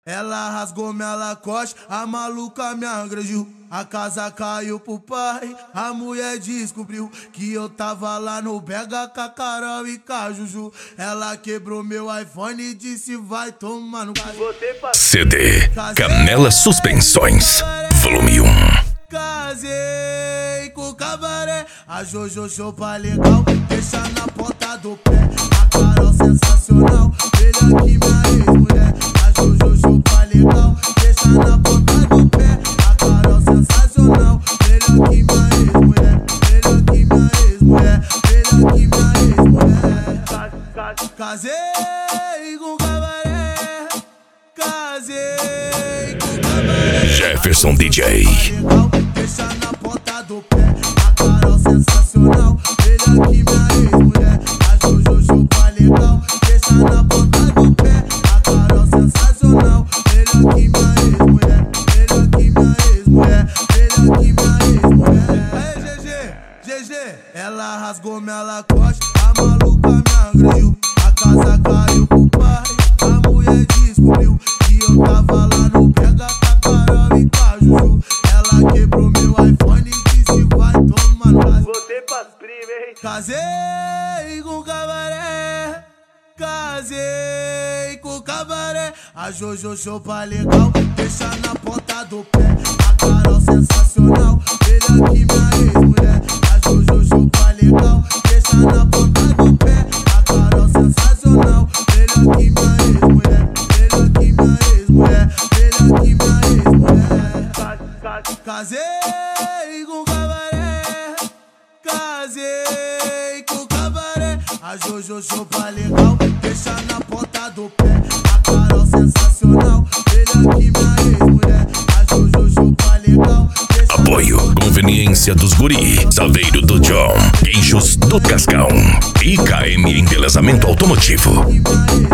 Ela rasgou minha Lacoste, a maluca me agrediu. A casa caiu pro pai, a mulher descobriu que eu tava lá no Bega com a Carol e com a Juju. Ela quebrou meu iPhone e disse vai tomar no pai. CD Canela Suspensões, volume 1. Casei com o cabaré, a Jojo chopa legal, deixa na ponta do pé. A Carol sensacional, melhor que minha ex-mulher. A Jojo chopa legal, deixa na ponta do pé. A Carol sensacional, melhor que minha ex-mulher. Melhor que minha ex-mulher, melhor que minha ex-mulher. Casei com o cabaré, casei com o cabaré. Jefferson DJ. Deixa na ponta do pé, a Carol sensacional, melhor que minha ex-mulher. A Jojo chupa legal, deixa na ponta do pé, a Carol sensacional, melhor que minha ex-mulher. Melhor que minha ex-mulher, melhor que minha ex-mulher. Aí GG, ela rasgou minha Lacoste, a maluca me agrediu. A casa caiu pro pai, a mulher descobriu que eu tava lá no Pega com a Carol e com a Juju. Ela quebrou meu iPhone e disse vai tomar no raio. Voltei pras primas, hein? Casei com o cabaré, casei com o cabaré. A Jojo chopa legal, deixa na ponta do pé. A Carol sensacional, melhor que minha ex-mulher. A Jojo chopa legal, deixa na ponta do pé. A Carol sensacional, melhor que minha ex-mulher. Melhor que minha ex-mulher, melhor que minha ex-mulher. Casei com o cabaré, casei com o cabaré. A Jojo chopa legal, deixa na ponta do pé. A Carol sensacional, melhor que minha ex-mulher. A Jojo chopa legal, deixa. Apoio, conveniência dos guri, Saveiro do John, Guinchos do Cascão e KM Embelezamento Automotivo. Que minha ex-mulher.